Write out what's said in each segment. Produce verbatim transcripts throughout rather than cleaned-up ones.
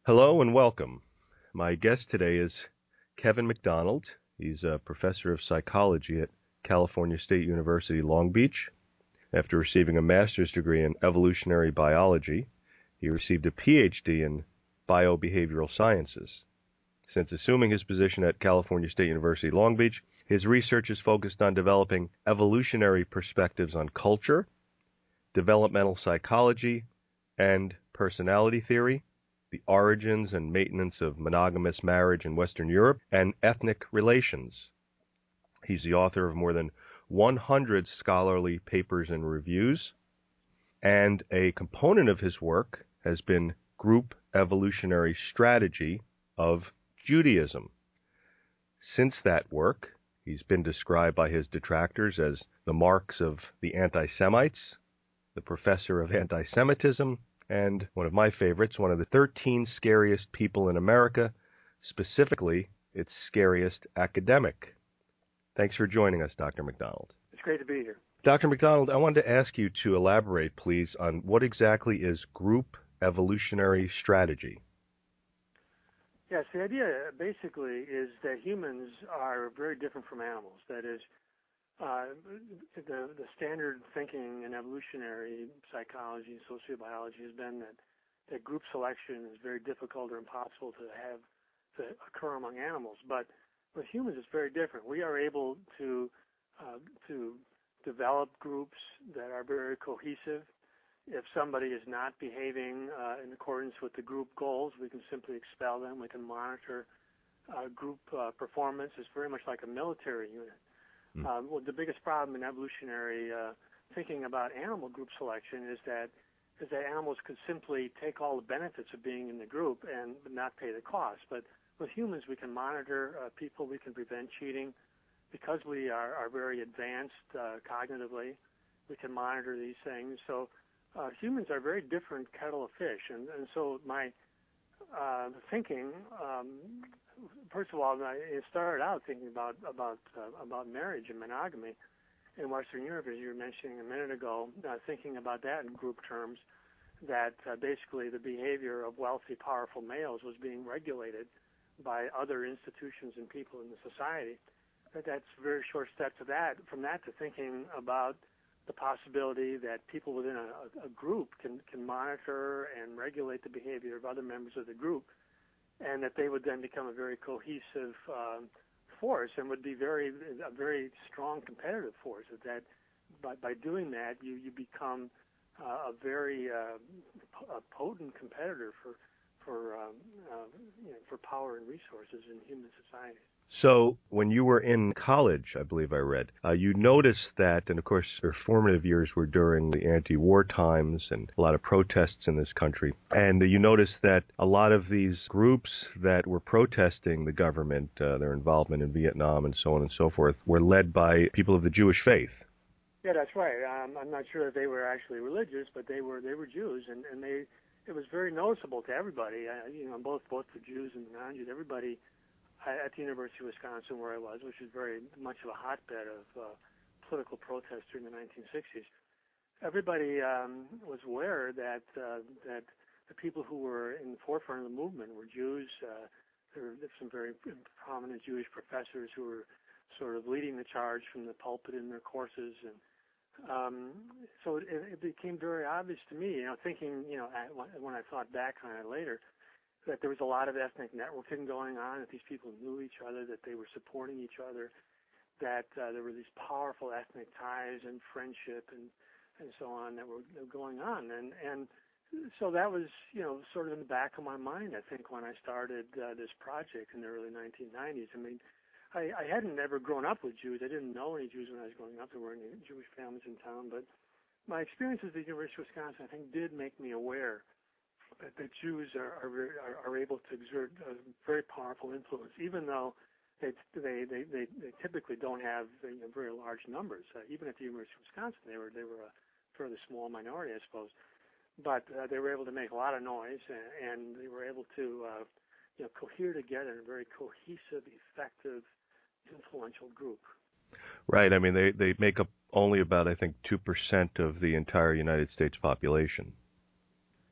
Hello and welcome. My guest today is Kevin McDonald. He's a professor of psychology at California State University, Long Beach. After receiving a master's degree in evolutionary biology, he received a P H D in biobehavioral sciences. Since assuming his position at California State University, Long Beach, his research is focused on developing evolutionary perspectives on culture, developmental psychology, and personality theory, the origins and maintenance of monogamous marriage in Western Europe, and ethnic relations. He's the author of more than one hundred scholarly papers and reviews, and a component of his work has been group evolutionary strategy of Judaism. Since that work, he's been described by his detractors as the Marx of the anti-Semites, the professor of anti-Semitism, and one of my favorites, one of the thirteen scariest people in America, specifically its scariest academic. Thanks for joining us, Doctor McDonald. It's great to be here. Doctor McDonald, I wanted to ask you to elaborate, please, on what exactly is group evolutionary strategy. Yes, the idea basically is that humans are very different from animals. That is, uh, the, the standard thinking in evolutionary psychology and sociobiology has been that, that group selection is very difficult or impossible to have to occur among animals. But with humans, it's very different. We are able to uh, to develop groups that are very cohesive. If somebody is not behaving uh, in accordance with the group goals, we can simply expel them. We can monitor uh, group uh, performance. It's very much like a military unit. Mm. Uh, well, the biggest problem in evolutionary uh, thinking about animal group selection is that is that animals could simply take all the benefits of being in the group and not pay the cost. But with humans, we can monitor uh, people. We can prevent cheating. Because we are, are very advanced uh, cognitively, we can monitor these things. So uh, humans are a very different kettle of fish. And, and so my uh, thinking, um, first of all, I started out thinking about about uh, about marriage and monogamy in Western Europe, as you were mentioning a minute ago, uh, thinking about that in group terms, that uh, basically the behavior of wealthy, powerful males was being regulated by other institutions and people in the society. That's a very short step to that, from that to thinking about the possibility that people within a, a group can, can monitor and regulate the behavior of other members of the group, and that they would then become a very cohesive um, force and would be very a very strong competitive force. That by, by doing that, you, you become uh, a very uh, a potent competitor for for um, uh, you know, for power and resources in human society. So when you were in college, I believe I read, uh, you noticed that, and of course your formative years were during the anti-war times and a lot of protests in this country, and you noticed that a lot of these groups that were protesting the government, uh, their involvement in Vietnam and so on and so forth, were led by people of the Jewish faith. Yeah, that's right. Um, I'm not sure that they were actually religious, but they were they were Jews, and, and they it was very noticeable to everybody, uh, you know, both both the Jews and the non-Jews, everybody at the University of Wisconsin, where I was, which is very much of a hotbed of uh, political protest during the nineteen sixties. Everybody um, was aware that uh, that the people who were in the forefront of the movement were Jews. Uh, there were some very prominent Jewish professors who were sort of leading the charge from the pulpit in their courses, and um, so it, it became very obvious to me. You know, thinking, you know, when I thought back on it later, that there was a lot of ethnic networking going on, that these people knew each other, that they were supporting each other, that uh, there were these powerful ethnic ties and friendship and, and so on that were, that were going on. And, and so that was, you know, sort of in the back of my mind, I think, when I started uh, this project in the early nineteen nineties. I mean, I, I hadn't ever grown up with Jews. I didn't know any Jews when I was growing up. There weren't any Jewish families in town. But my experiences at the University of Wisconsin, I think, did make me aware that the Jews are are, are able to exert a very powerful influence, even though they they they, they, they typically don't have you know, very large numbers. Uh, even at the University of Wisconsin, they were they were a fairly small minority, I suppose, but uh, they were able to make a lot of noise, and, and they were able to uh, you know cohere together in a very cohesive, effective, influential group. Right. I mean, they they make up only about I think two percent of the entire United States population.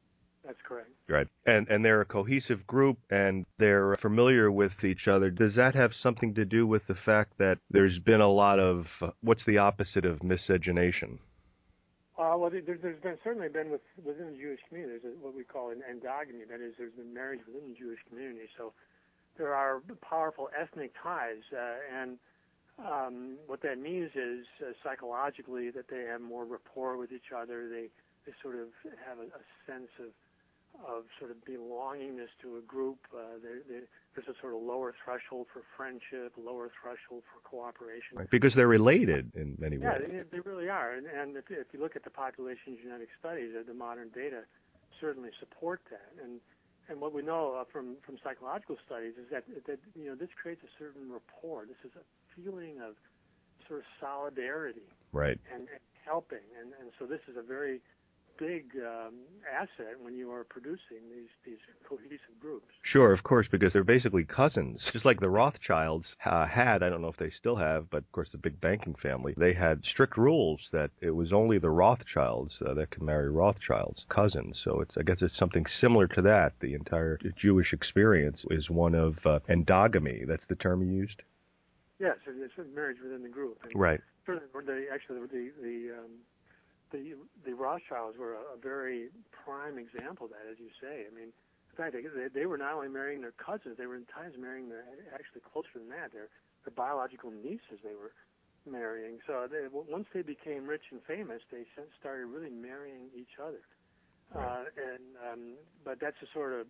That's correct. Right. And and they're a cohesive group and they're familiar with each other. Does that have something to do with the fact that there's been a lot of, uh, what's the opposite of miscegenation? Uh, well, there, there's been certainly been with, within the Jewish community, there's a, what we call an endogamy. That is, there's been marriage within the Jewish community. So there are powerful ethnic ties, uh, and um, what that means is uh, psychologically that they have more rapport with each other. They they sort of have a, a sense of of sort of belongingness to a group. Uh, they, they, there's a sort of lower threshold for friendship, lower threshold for cooperation. Right. Because they're related in many Yeah, ways. they, they really are. And, and if, if you look at the population genetic studies, uh, the modern data certainly support that. And and what we know uh, from from psychological studies is that that you know this creates a certain rapport. This is a feeling of sort of solidarity, Right. and, and helping. And and so this is a very big um, asset when you are producing these these cohesive groups. Sure, of course, because they're basically cousins. Just like the Rothschilds uh, had, I don't know if they still have, but of course the big banking family, they had strict rules that it was only the Rothschilds uh, that could marry Rothschilds, cousins. So it's, I guess it's something similar to that. The entire Jewish experience is one of uh, endogamy. That's the term you used? Yes, it's a marriage within the group. And right. Certainly, the, actually, the the um, the the Rothschilds were a, a very prime example of that, as you say. I mean, in fact, they, they were not only marrying their cousins; they were in times marrying their, actually closer than that, their their biological nieces. They were marrying. So they, once they became rich and famous, they started really marrying each other. Right. Uh, and um, but that's a sort of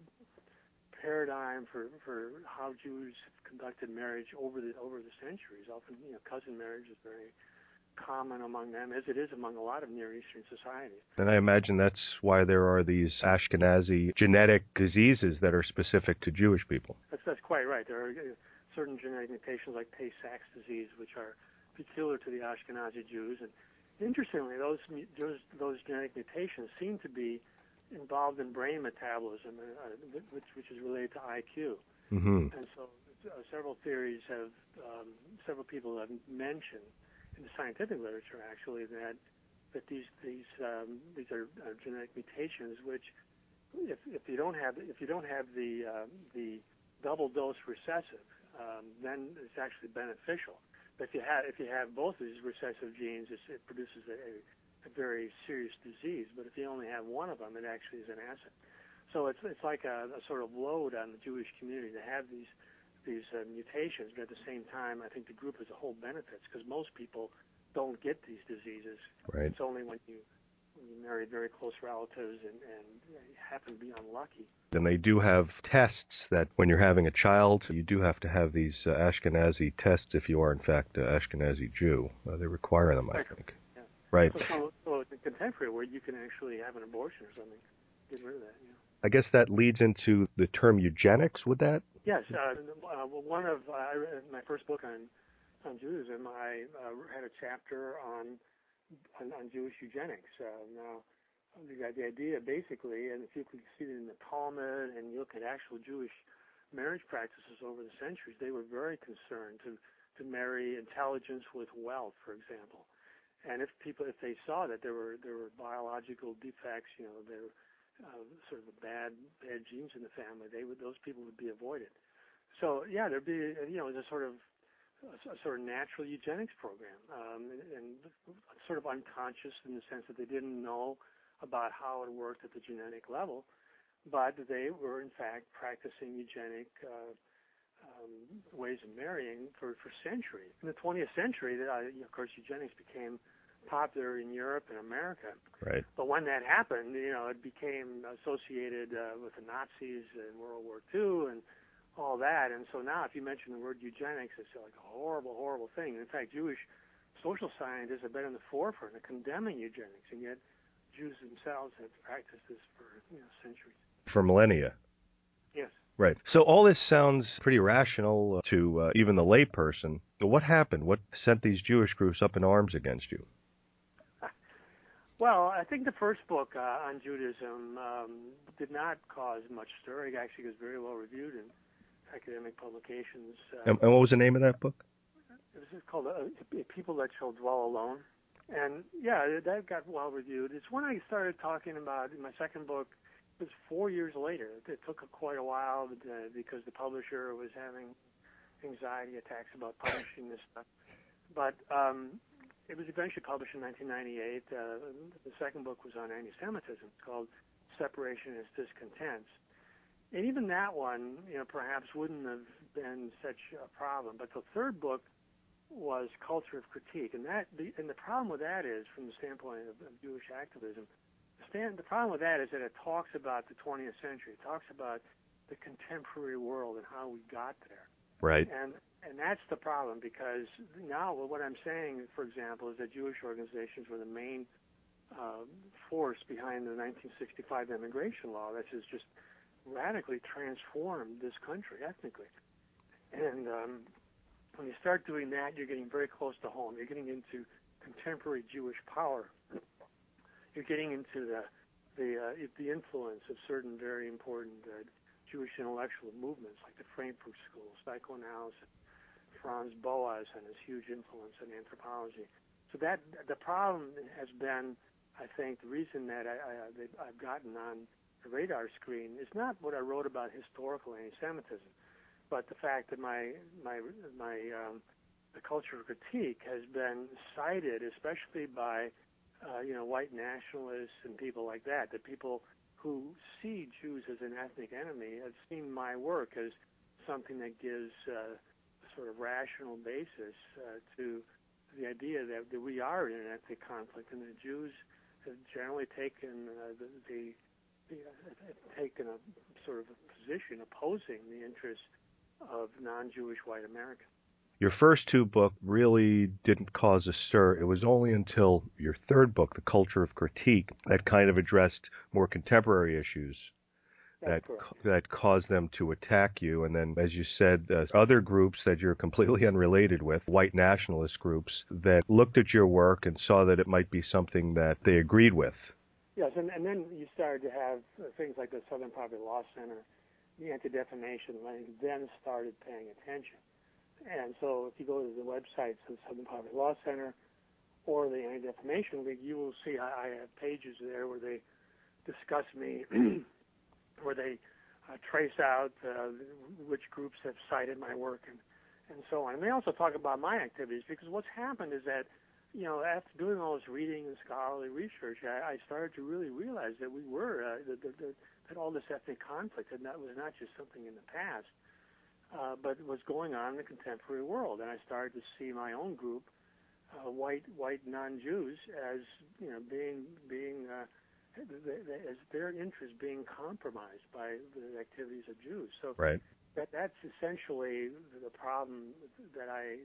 paradigm for, for how Jews have conducted marriage over the over the centuries. Often, you know, cousin marriage is very common among them, as it is among a lot of Near Eastern societies. And I imagine that's why there are these Ashkenazi genetic diseases that are specific to Jewish people. That's, that's quite right. There are certain genetic mutations like Tay-Sachs disease, which are peculiar to the Ashkenazi Jews. And interestingly, those those, those genetic mutations seem to be involved in brain metabolism, uh, which, which is related to I Q. Mm-hmm. And so uh, several theories have, um, several people have mentioned in the scientific literature, actually, that that these these um, these are uh, genetic mutations, which, if if you don't have if you don't have the uh, the double dose recessive, um, then it's actually beneficial. But if you have if you have both of these recessive genes, it's, it produces a, a very serious disease. But if you only have one of them, it actually is an asset. So it's it's like a, a sort of load on the Jewish community to have these. these uh, mutations, but at the same time, I think the group as a whole benefits because most people don't get these diseases. Right. It's only when you when you marry very close relatives and, and happen to be unlucky. And they do have tests that when you're having a child, you do have to have these uh, Ashkenazi tests if you are, in fact, an Ashkenazi Jew. Uh, they require them, I think. Yeah. Right. So, so, so in the contemporary world, you can actually have an abortion or something. Get rid of that, you know. I guess that leads into the term eugenics, would that? Yes. Uh, uh, one of uh, my first book on on Judaism, I uh, had a chapter on on, on Jewish eugenics. Uh, now, the, the idea basically, and if you could see it in the Talmud and you look at actual Jewish marriage practices over the centuries, they were very concerned to to marry intelligence with wealth, for example. And if people, if they saw that there were there were biological defects, you know, there Uh, sort of bad bad genes in the family, they would those people would be avoided. So yeah, there'd be you know a sort of a, a sort of natural eugenics program, um, and, and sort of unconscious in the sense that they didn't know about how it worked at the genetic level, but they were in fact practicing eugenic uh, um, ways of marrying for for centuries. In the twentieth century, uh, of course, eugenics became popular in Europe and America. Right. But when that happened, you know, it became associated uh, with the Nazis in World War Two and all that. And so now if you mention the word eugenics, it's like a horrible, horrible thing. In fact, Jewish social scientists have been in the forefront of condemning eugenics, and yet Jews themselves have practiced this for, you know, centuries. For millennia. Yes. Right. So all this sounds pretty rational to uh, even the layperson. But what happened? What sent these Jewish groups up in arms against you? Well, I think the first book uh, on Judaism um, did not cause much stir. It actually was very well reviewed in academic publications. Uh, and, and what was the name of that book? It was called uh, A People That Shall Dwell Alone. And, yeah, that got well reviewed. It's when I started talking about, in my second book, was four years later. It took quite a while uh, because the publisher was having anxiety attacks about publishing this stuff. But um, it was eventually published in nineteen ninety-eight. Uh, the second book was on anti-Semitism. It's called Separationist Discontents. And even that one, you know, perhaps wouldn't have been such a problem. But the third book was Culture of Critique, and that the, and the problem with that is, from the standpoint of, of Jewish activism, the, stand, the problem with that is that it talks about the twentieth century. It talks about the contemporary world and how we got there. Right. And and that's the problem, because now what I'm saying, for example, is that Jewish organizations were the main uh, force behind the nineteen sixty-five immigration law that has just radically transformed this country ethnically. And um, when you start doing that, you're getting very close to home. You're getting into contemporary Jewish power. You're getting into the the uh, the influence of certain very important uh, Jewish intellectual movements, like the Frankfurt School, psychoanalysis, Franz Boas and his huge influence in anthropology. So that the problem has been, I think, the reason that I, I, I've gotten on the radar screen is not what I wrote about historical anti-Semitism, but the fact that my my my um, the culture of critique has been cited, especially by uh, you know white nationalists and people like that, that people who see Jews as an ethnic enemy have seen my work as something that gives uh, a sort of rational basis uh, to the idea that, that we are in an ethnic conflict, and the Jews have generally taken uh, the, the, the uh, taken a sort of a position opposing the interests of non-Jewish white Americans. Your first two books really didn't cause a stir. It was only until your third book, The Culture of Critique, that kind of addressed more contemporary issues that that caused them to attack you. And then, as you said, uh, other groups that you're completely unrelated with, white nationalist groups, that looked at your work and saw that it might be something that they agreed with. Yes, and, and then you started to have uh, things like the Southern Poverty Law Center, the Anti-Defamation League, then started paying attention. And so if you go to the websites of the Southern Poverty Law Center or the Anti-Defamation League, you will see I, I have pages there where they discuss me, where they uh, trace out uh, which groups have cited my work and, and so on. And they also talk about my activities, because what's happened is that, you know, after doing all this reading and scholarly research, I, I started to really realize that we were, uh, that, that, that all this ethnic conflict and that was not just something in the past, uh, but was going on in the contemporary world. And I started to see my own group, uh, white white non-Jews, as, you know, being being uh, as their interests being compromised by the activities of Jews. So right. that that's essentially the problem that I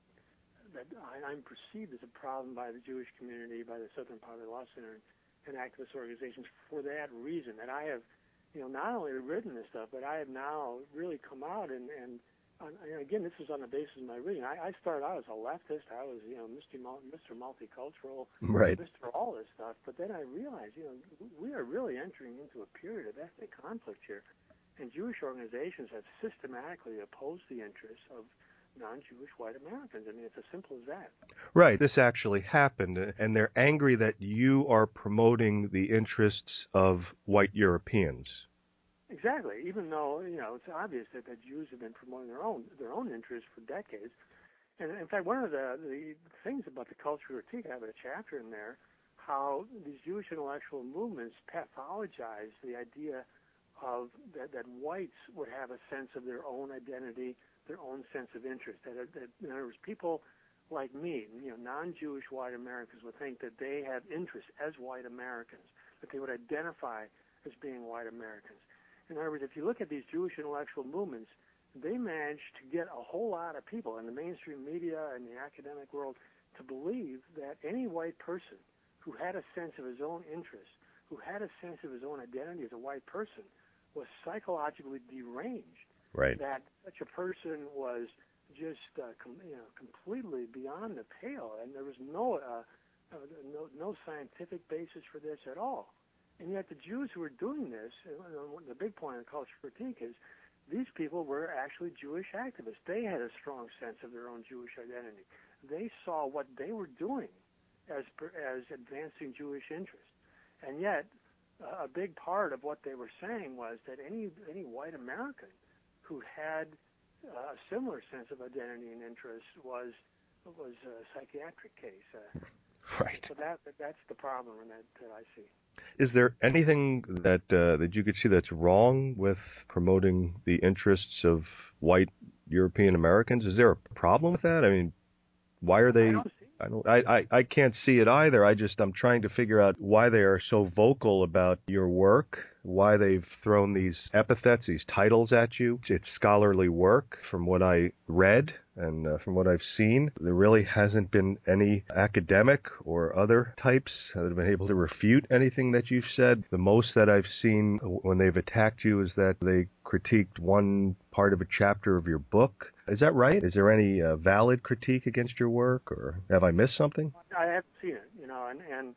that I, I'm perceived as a problem by the Jewish community, by the Southern Poverty Law Center, and, and activist organizations for that reason. That I have, you know, not only written this stuff, but I have now really come out and and, on, and again, this is on the basis of my reading. I, I started out as a leftist. I was, you know, Mister Mul- Mister Multicultural, right. Mister all this stuff. But then I realized, you know, we are really entering into a period of ethnic conflict here, and Jewish organizations have systematically opposed the interests of non-Jewish white Americans. I mean, it's as simple as that. Right. This actually happened, and they're angry that you are promoting the interests of white Europeans. Exactly. Even though, you know, it's obvious that the Jews have been promoting their own their own interests for decades. And in fact, one of the, the things about the culture critique, I have a chapter in there, how these Jewish intellectual movements pathologize the idea of that, that whites would have a sense of their own identity, their own sense of interest. That, that in other words, people like me, you know, non-Jewish white Americans would think that they have interests as white Americans, that they would identify as being white Americans. In other words, if you look at these Jewish intellectual movements, they managed to get a whole lot of people in the mainstream media and the academic world to believe that any white person who had a sense of his own interest, who had a sense of his own identity as a white person, was psychologically deranged. Right. That such a person was just uh, com- you know, completely beyond the pale, and there was no, uh, uh, no no scientific basis for this at all. And yet the Jews who were doing this, uh, the big point of the culture critique is, these people were actually Jewish activists. They had a strong sense of their own Jewish identity. They saw what they were doing as as advancing Jewish interests. And yet, uh, a big part of what they were saying was that any any white American who had uh, a similar sense of identity and interest was was a psychiatric case. Uh, Right. so that that's the problem that, that I see. Is there anything that uh, that you could see that's wrong with promoting the interests of white European Americans? Is there a problem with that? I mean, why are they? I don't see. I don't. I, I, I can't see it either. I just I'm trying to figure out why they are so vocal about your work. Why they've thrown these epithets, these titles at you. It's scholarly work. From what I read and uh, from what I've seen, there really hasn't been any academic or other types that have been able to refute anything that you've said. The most that I've seen when they've attacked you is that they critiqued one part of a chapter of your book. Is that right? Is there any uh, valid critique against your work, or have I missed something? I haven't seen it, you know, and, and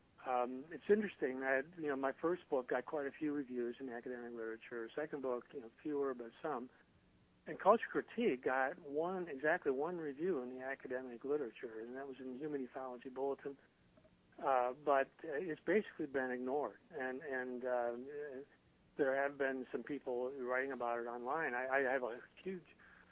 um, it's interesting that, you know, my first book got quite a few reviews in academic literature. Second book, you know, fewer, but some. And Culture Critique got one, exactly one review in the academic literature, and that was in the Human Ethology Bulletin. Uh, but it's basically been ignored, and, and uh, there have been some people writing about it online. I, I have a huge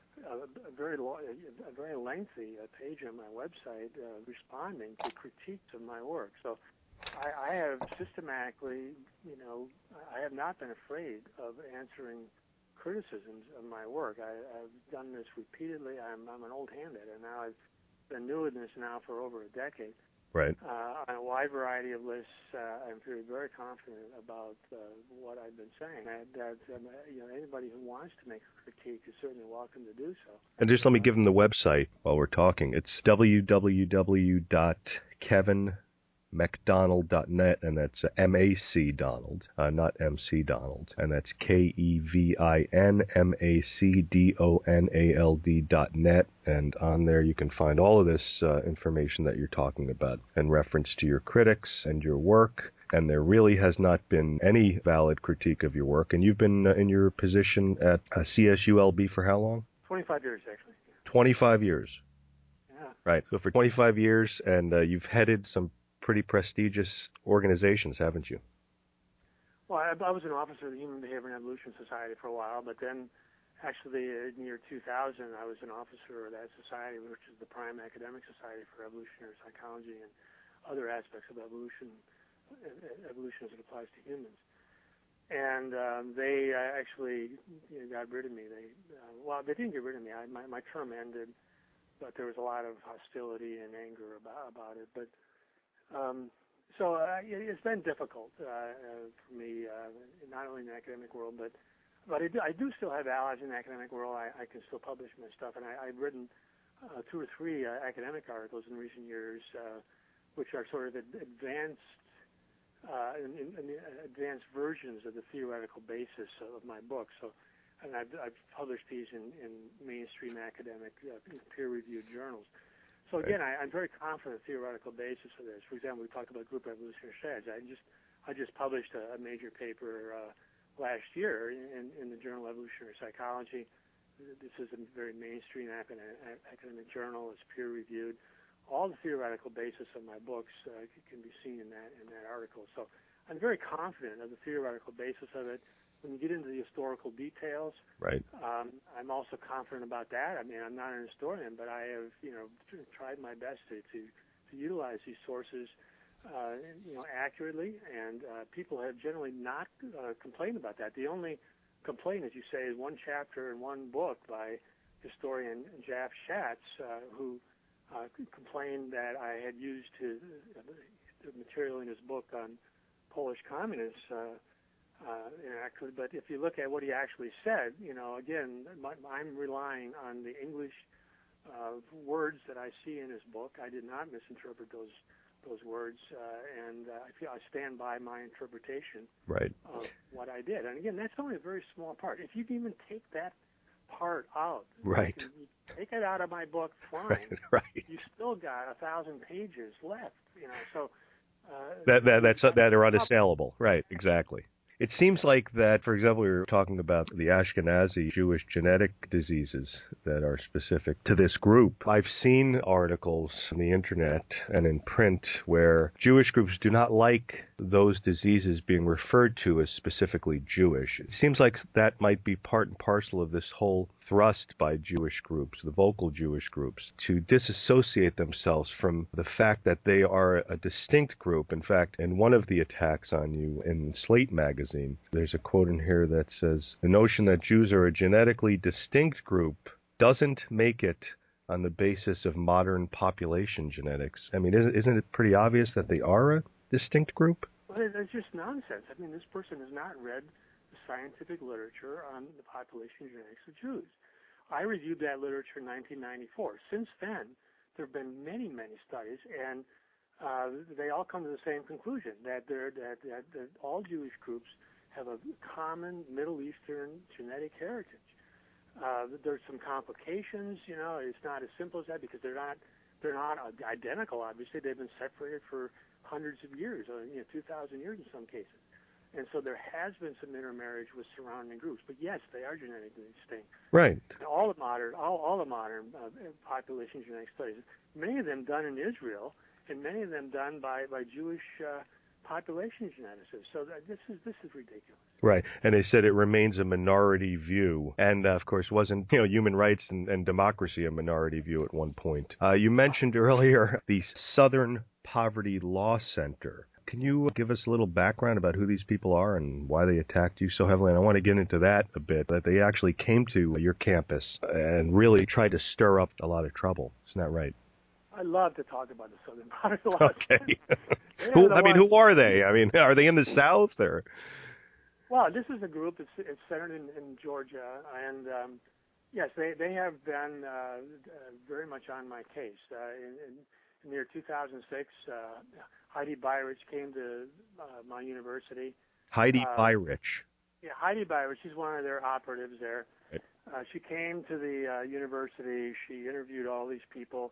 A, a very lo- a very lengthy uh, page on my website uh, responding to critiques of my work. So I, I have systematically, you know, I have not been afraid of answering criticisms of my work. I, I've done this repeatedly. I'm, I'm an old hand at it now. I've been doing this now for over a decade. Right. Uh, on a wide variety of lists, uh, I'm very, very confident about uh, what I've been saying. That, that um, you know, anybody who wants to make a critique is certainly welcome to do so. And just let me give them the website while we're talking. It's w w w dot kevin mcdonald dot net, and that's uh, M A C Donald, uh, not M C Donald, and that's K E V I N M A C D O N A L D dot net, and on there you can find all of this uh, information that you're talking about in reference to your critics and your work. And there really has not been any valid critique of your work. And you've been uh, in your position at uh, C S U L B for how long? twenty-five years, actually. twenty-five years. Yeah. Right. So for twenty-five years, and uh, you've headed some pretty prestigious organizations, haven't you? Well, I, I was an officer of the Human Behavior and Evolution Society for a while, but then actually in the year two thousand, I was an officer of that society, which is the prime academic society for evolutionary psychology and other aspects of evolution, evolution as it applies to humans. And um, they uh, actually you know, got rid of me. They uh, well, they didn't get rid of me. I, my my term ended, but there was a lot of hostility and anger about about it. But um, so uh, it, it's been difficult uh, uh, for me, uh, not only in the academic world, but but I do, I do still have allies in the academic world. I, I can still publish my stuff, and I, I've written uh, two or three uh, academic articles in recent years, uh, which are sort of advanced. Uh, in, in, in the advanced versions of the theoretical basis of my book. So, and I've, I've published these in, in mainstream academic uh, peer-reviewed journals. So again, I, I'm very confident in the theoretical basis of this. For example, we talked about group evolutionary strategy. I just I just published a, a major paper uh, last year in, in the journal Evolutionary Psychology. This is a very mainstream academic, academic journal. It's peer-reviewed. All the theoretical basis of my books uh, can be seen in that in that article. So I'm very confident of the theoretical basis of it. When you get into the historical details, right? Um, I'm also confident about that. I mean, I'm not an historian, but I have you know tried my best to to, to utilize these sources uh, you know accurately, and uh, people have generally not uh, complained about that. The only complaint, as you say, is one chapter in one book by historian Jaff Schatz, uh, who Uh, complained that I had used his, uh, the material in his book on Polish communists uh, uh, inaccurately. But if you look at what he actually said, you know, again, my, I'm relying on the English uh, words that I see in his book. I did not misinterpret those those words, uh, and uh, I feel I stand by my interpretation right. of what I did. And again, that's only a very small part. If you can even take that part out, right. You can, you take it out of my book, fine. Right, right. You still got a thousand pages left, you know. So uh, that that that's that are unassailable, right? Exactly. It seems like that, for example, we were talking about the Ashkenazi Jewish genetic diseases that are specific to this group. I've seen articles on the internet and in print where Jewish groups do not like those diseases being referred to as specifically Jewish. It seems like that might be part and parcel of this whole thrust by Jewish groups, the vocal Jewish groups, to disassociate themselves from the fact that they are a distinct group. In fact, in one of the attacks on you in Slate magazine, there's a quote in here that says, "The notion that Jews are a genetically distinct group doesn't make it on the basis of modern population genetics." I mean, isn't, isn't it pretty obvious that they are a distinct group? Well, it's just nonsense. I mean, this person has not read the scientific literature on the population genetics of Jews. I reviewed that literature in nineteen ninety-four. Since then, there have been many, many studies, and uh, they all come to the same conclusion, that, that, that, that all Jewish groups have a common Middle Eastern genetic heritage. Uh, there's some complications, you know, it's not as simple as that because they're not they're not identical, obviously. They've been separated for hundreds of years, or, you know, two thousand years in some cases. And so there has been some intermarriage with surrounding groups. But yes, they are genetically distinct. Right. And all the modern, all, all the modern uh, population genetic studies, many of them done in Israel, and many of them done by, by Jewish uh, population geneticists. So that, this is this is ridiculous. Right, and they said it remains a minority view, and uh, of course wasn't, you know, human rights and, and democracy a minority view at one point. Uh, you mentioned earlier the Southern Poverty Law Center. Can you give us a little background about who these people are and why they attacked you so heavily? And I want to get into that a bit, that they actually came to your campus and really tried to stir up a lot of trouble. Isn't that right? I love to talk about the Southern Poverty Law Okay. Center. who, I mean, who are they? I mean, are they in the South or? Well, this is a group. It's, it's centered in, in Georgia, and um, yes, they they have been uh, very much on my case. Uh, in, in, in the year two thousand six, uh, Heidi Beirich came to uh, my university. Heidi uh, Beirich. Yeah, Heidi Beirich. She's one of their operatives there. Right. Uh, she came to the uh, university. She interviewed all these people.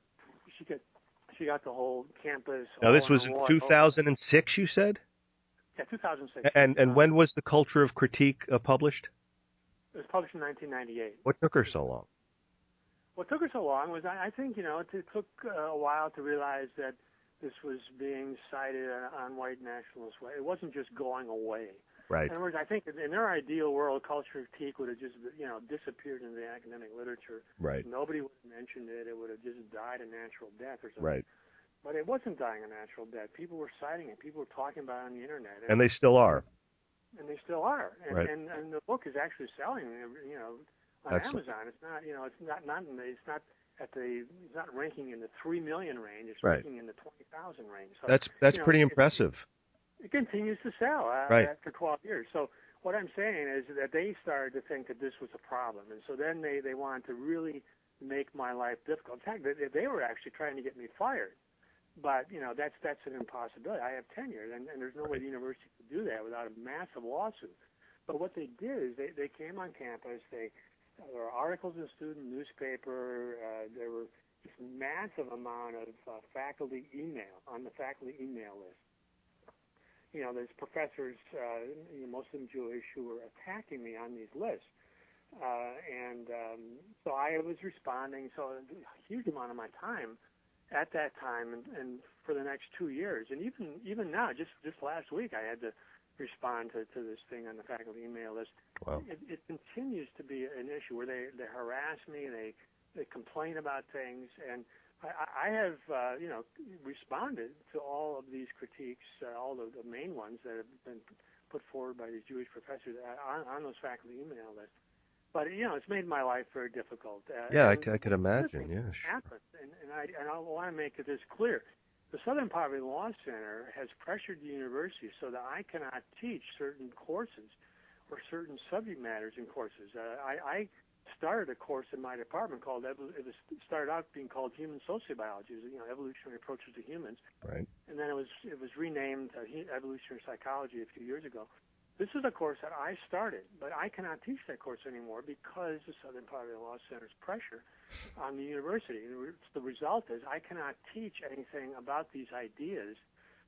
She got she got the whole campus. Now, this was in two thousand six, you said? Yeah, two thousand six. And and um, when was the Culture of Critique uh, published? It was published in nineteen ninety-eight. What took her so long? What took her so long was, I, I think, you know, it, it took uh, a while to realize that this was being cited on, on white nationalist way. It wasn't just going away. Right. In other words, I think in their ideal world, culture of critique would have just, you know, disappeared in the academic literature. Right. Nobody would have mentioned it. It would have just died a natural death or something. Right. But it wasn't dying a natural death. People were citing it. People were talking about it on the internet. And, and they still are. And they still are. And, right. and and the book is actually selling, you know, on Excellent. Amazon. It's not, you know, it's not not in the, it's not at the it's not ranking in the three million range. It's right. ranking in the twenty thousand range. So that's that's you know, pretty it, impressive. It continues to sell uh, right. after twelve years. So what I'm saying is that they started to think that this was a problem, and so then they they wanted to really make my life difficult. In fact, they, they were actually trying to get me fired. But, you know, that's that's an impossibility. I have tenure, and, and there's no way the university could do that without a massive lawsuit. But what they did is they, they came on campus. They There were articles in the student newspaper. Uh, there were this massive amount of uh, faculty email on the faculty email list. You know, there's professors, uh, you know, most of them Jewish, who were attacking me on these lists. Uh, and um, so I was responding. So a huge amount of my time at that time and, and for the next two years. And even even now, just, just last week, I had to respond to, to this thing on the faculty email list. Wow. It, it continues to be an issue where they, they harass me, they they complain about things, and I, I have, uh, you know, responded to all of these critiques, uh, all the, the main ones that have been put forward by these Jewish professors on, on those faculty email lists. But, you know, it's made my life very difficult. Uh, yeah, I, I could imagine, yeah. Happened, and, and, I, and I want to make this clear. The Southern Poverty Law Center has pressured the university so that I cannot teach certain courses or certain subject matters in courses. Uh, I, I started a course in my department called, it was started out being called Human Sociobiology, you know, evolutionary approaches to humans. Right. And then it was it was renamed uh, Evolutionary Psychology a few years ago. This is a course that I started, but I cannot teach that course anymore because the Southern Poverty Law Center's pressure on the university. And the result is I cannot teach anything about these ideas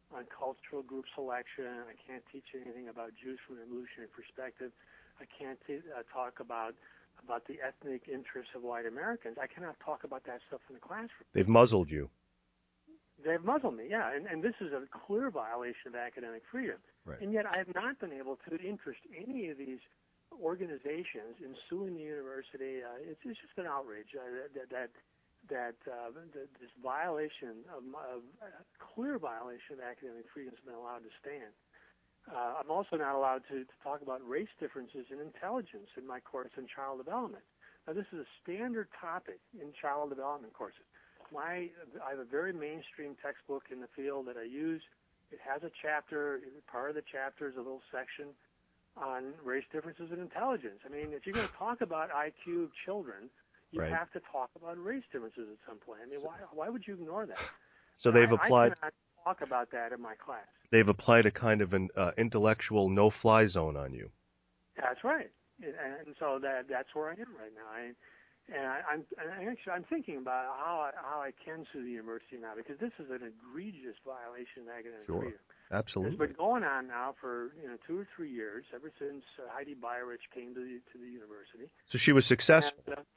on cultural group selection. I can't teach anything about Jews from an evolutionary perspective. I can't t- uh, talk about about the ethnic interests of white Americans. I cannot talk about that stuff in the classroom. They've muzzled you. They've muzzled me, yeah, and, and this is a clear violation of academic freedom. Right. And yet I have not been able to interest any of these organizations in suing the university. Uh, it's, it's just an outrage uh, that that that uh, the, this violation of, of uh, clear violation of academic freedom has been allowed to stand. Uh, I'm also not allowed to, to talk about race differences in intelligence in my course in child development. Now, this is a standard topic in child development courses. My, I have a very mainstream textbook in the field that I use. It has a chapter. Part of the chapter is a little section on race differences in intelligence. I mean, if you're going to talk about I Q of children, you right. have to talk about race differences at some point. I mean, why why would you ignore that? So they've I, applied. I cannot talk about that in my class. They've applied a kind of an uh, intellectual no-fly zone on you. That's right, and so that that's where I am right now. I, and I, I'm and actually I'm thinking about how I, how I can sue the university now, because this is an egregious violation of academic Sure. freedom. Absolutely. It's been going on now for you know two or three years, ever since uh, Heidi Beirich came to the to the university. So she was successful. And, uh,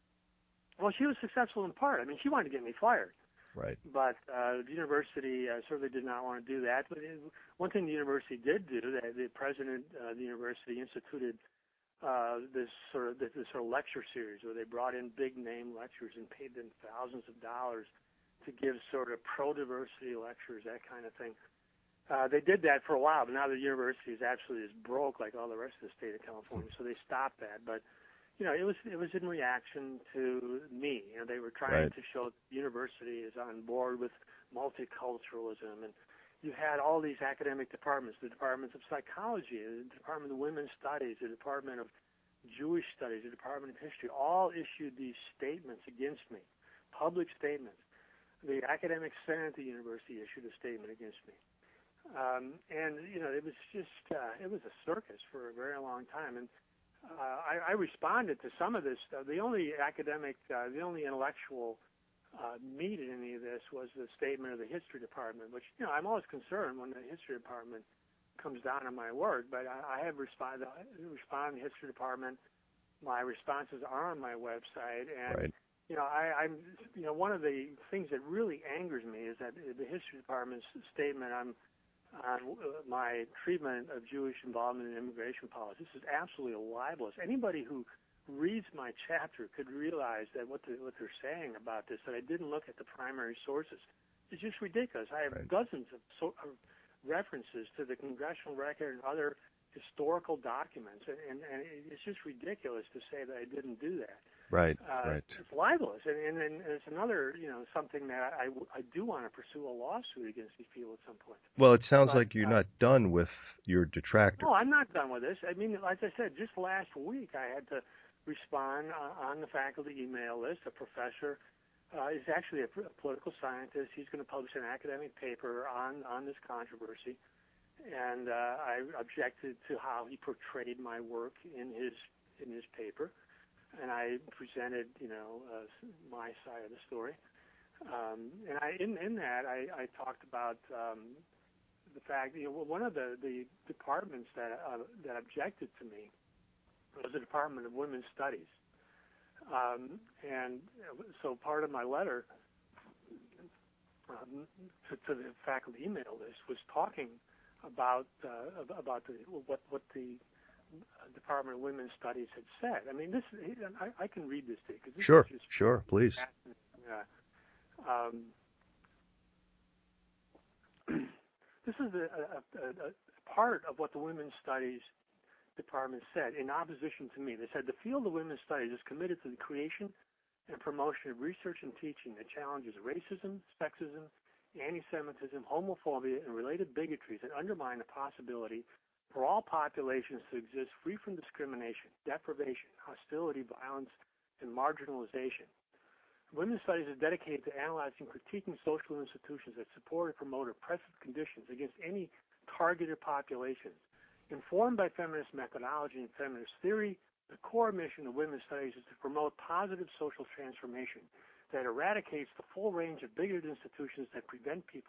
well, she was successful in part. I mean, she wanted to get me fired. Right. But uh, the university uh, certainly did not want to do that. But it, one thing the university did do, the, the president of the university instituted uh, this sort of this, this sort of lecture series where they brought in big name lecturers and paid them thousands of dollars to give sort of pro-diversity lectures, that kind of thing. Uh, they did that for a while, but now the university is absolutely as broke like all the rest of the state of California, so they stopped that. But you know, it was it was in reaction to me. You know, they were trying Right. to show the university is on board with multiculturalism, and you had all these academic departments: the departments of psychology, the department of women's studies, the department of Jewish studies, the department of history. All issued these statements against me, public statements. The academic senate at the university issued a statement against me. Um, and, you know, it was just, uh, it was a circus for a very long time. And uh, I, I responded to some of this stuff. The only academic, uh, the only intellectual uh, meat in any of this was the statement of the history department, which, you know, I'm always concerned when the history department comes down on my work, but I, I have responded, responded to the history department. My responses are on my website. And, Right. you know, I, I'm, you know, one of the things that really angers me is that the history department's statement on on my treatment of Jewish involvement in immigration policy. This is absolutely libelous. Anybody who reads my chapter could realize that what, the, what they're saying about this, that I didn't look at the primary sources, is just ridiculous. I have Right. dozens of, so, of references to the congressional record and other historical documents, and, and, and it's just ridiculous to say that I didn't do that. Right. Uh, right. It's libelous, and, and, and it's another, you know, something that I, I do want to pursue a lawsuit against these people at some point. Well, it sounds But, like you're uh, not done with your detractor. No, I'm not done with this. I mean, as I said, just last week I had to respond uh, on the faculty email list. A professor uh, is actually a, a political scientist. He's going to publish an academic paper on, on this controversy, and uh, I objected to how he portrayed my work in his in his paper. And I presented, you know, uh, my side of the story. Um, and I, in, in that, I, I talked about um, the fact, you know, one of the, the departments that uh, that objected to me was the Department of Women's Studies. Um, and so part of my letter um, to, to the faculty email list was talking about uh, about the, what what the Department of Women's Studies had said. I mean, this I, I can read this to you because this Sure. is just Sure. Please. fascinating. Uh, um, this is a, a, a, a part of what the Women's Studies Department said in opposition to me. They said the field of women's studies is committed to the creation and promotion of research and teaching that challenges racism, sexism, anti-Semitism, homophobia, and related bigotries that undermine the possibility for all populations to exist free from discrimination, deprivation, hostility, violence, and marginalization. Women's Studies is dedicated to analyzing and critiquing social institutions that support and promote oppressive conditions against any targeted populations. Informed by feminist methodology and feminist theory, the core mission of Women's Studies is to promote positive social transformation that eradicates the full range of bigoted institutions that prevent people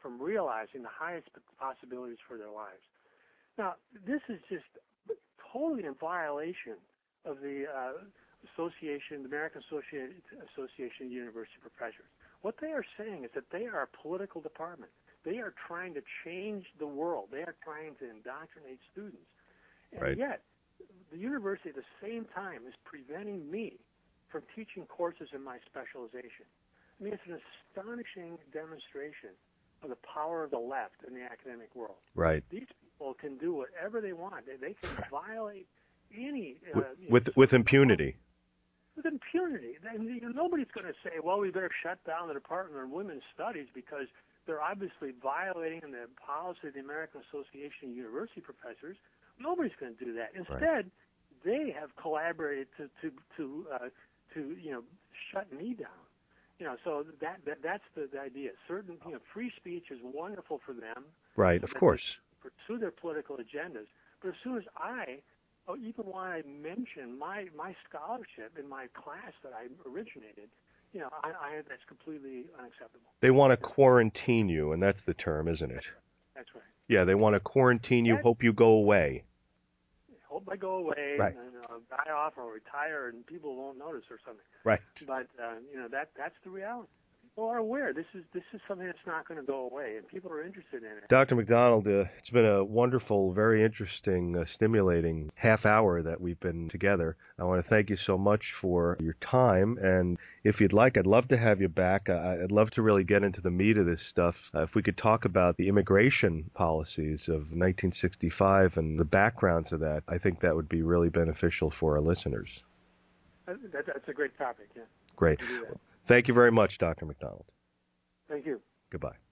from realizing the highest possibilities for their lives. Now, this is just totally in violation of the uh, Association, the American Association, Association of University Professors. What they are saying is that they are a political department. They are trying to change the world. They are trying to indoctrinate students. And right. yet, the university at the same time is preventing me from teaching courses in my specialization. I mean, it's an astonishing demonstration of the power of the left in the academic world. Right. These people can do whatever they want. They, they can violate any... Uh, with you know, with, with impunity. With impunity. And, you know, nobody's going to say, well, we better shut down the Department of Women's Studies because they're obviously violating the policy of the American Association of University Professors. Nobody's going to do that. Instead, right. they have collaborated to to to uh, to you know shut me down. You know, so that, that that's the, the idea. Certain you know, free speech is wonderful for them. Right, of course. Pursue their political agendas. But as soon as I, oh, even when I mention my my scholarship in my class that I originated, you know, I, I that's completely unacceptable. They want to quarantine you, and that's the term, isn't it? That's right. Yeah, they want to quarantine you. That, hope you go away. Hope I go away right. and uh, die off or retire, and people won't notice or something. Right. But uh, you know that that's the reality. People are aware this is this is something that's not going to go away, and people are interested in it. Doctor McDonald, uh, it's been a wonderful, very interesting, uh, stimulating half hour that we've been together. I want to thank you so much for your time, and if you'd like, I'd love to have you back. Uh, I'd love to really get into the meat of this stuff. Uh, if we could talk about the immigration policies of nineteen sixty-five and the background to that, I think that would be really beneficial for our listeners. That, that's a great topic, yeah. Great. Thank you very much, Doctor McDonald. Thank you. Goodbye.